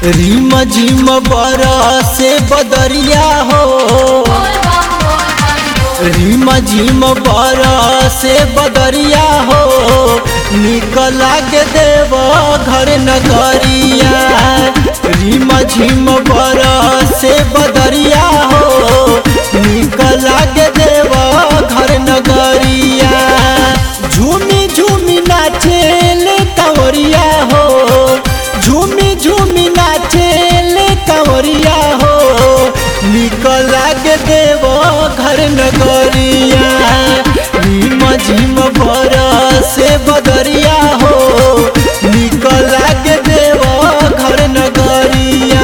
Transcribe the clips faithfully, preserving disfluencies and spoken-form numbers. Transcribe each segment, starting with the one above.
रिम झिम बरसे बदरिया हो, रिम झिम बरसे बदरिया हो, निक लागे देव घर नगरिया। रिम झिम बरसे बदरिया हो, निक लागे देव घर नगरिया। झूमी झूमी नाचेल कंवरिया हो, झूमी झूमी नाचेल कंवरिया हो, निक लागे देव घर नगरिया। रिम झिम बरसे बदरिया हो, निक लागे देव घर नगरिया।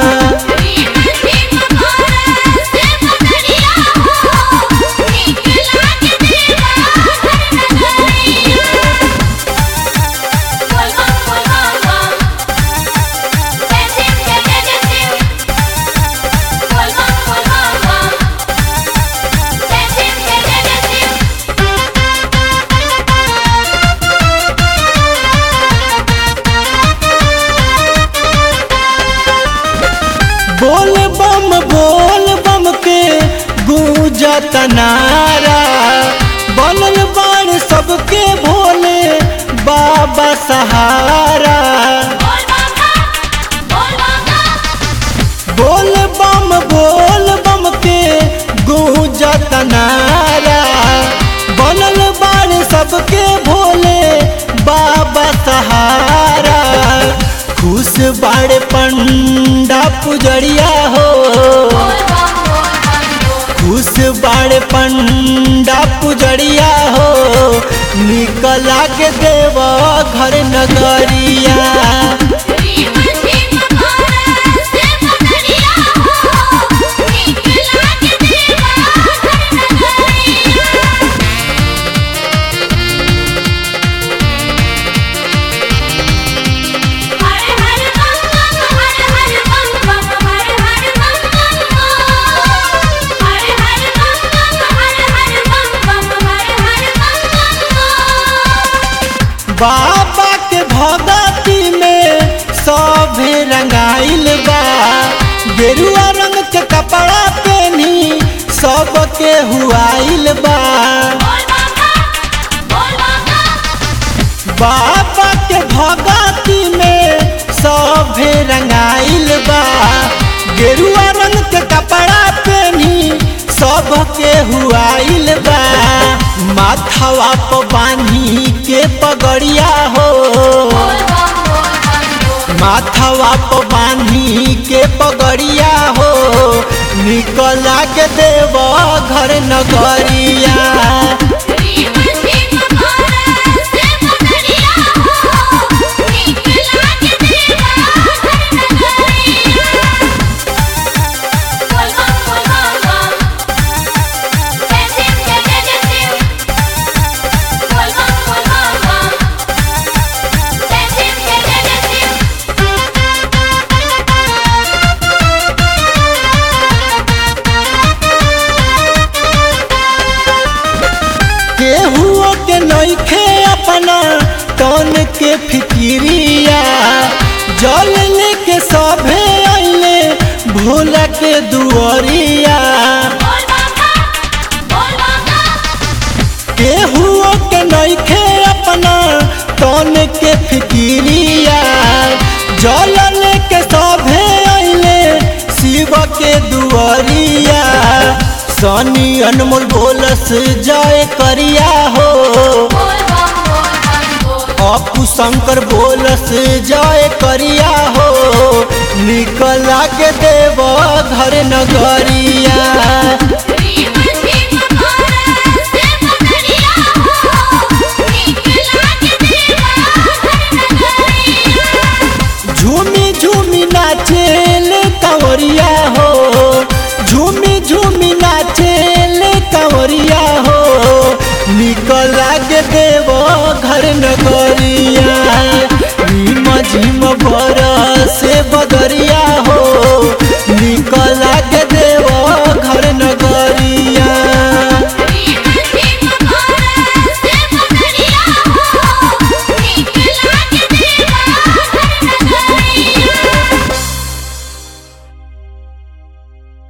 बोल बम बोल बम के गूंजत नारा, बनल बाण सबके भोले बाबा सहारा। बोल बम बोल बम के गूंजत नारा, बनल बाण सबके भोले बाबा सहारा। खुश बाड़े पंडा पुजरिया हो, खुश बाड़े पंडा पुजरिया हो, निक लागे देव घर नगरिया। बाबा के भगती में सभे रंगाइल बा, गेरुआ रंग के कपड़ा पहनी सबके हुआइल बा। बाबा के भगती में सभे रंगाइल बा, गेरुआ रंग के कपड़ा पहनी सबके हुआइल बा। माथवा पर बांधी के पगड़िया हो, माथवा पर बांधी के पगड़िया हो, निक लागे देव घर नगरिया। केहुओ के नइखे अपना तन के फिकिरिया, जल लेके सभे आइले भोला के दुआरिया। केहुओ के नइखे अपना तन के फिकिरिया, जल लेके सभे आइले शिव के दुआरिया। सनी अनमोल बोलस जय करिया हो, अपू शंकर बोलस जय करिया हो, निक लागे देव घर नगरिया। झूमी झूमी नाचेल कंवरिया हो, झूमी झूमी नाचेल कंवरिया हो, निक लागे देव घर नगरिया।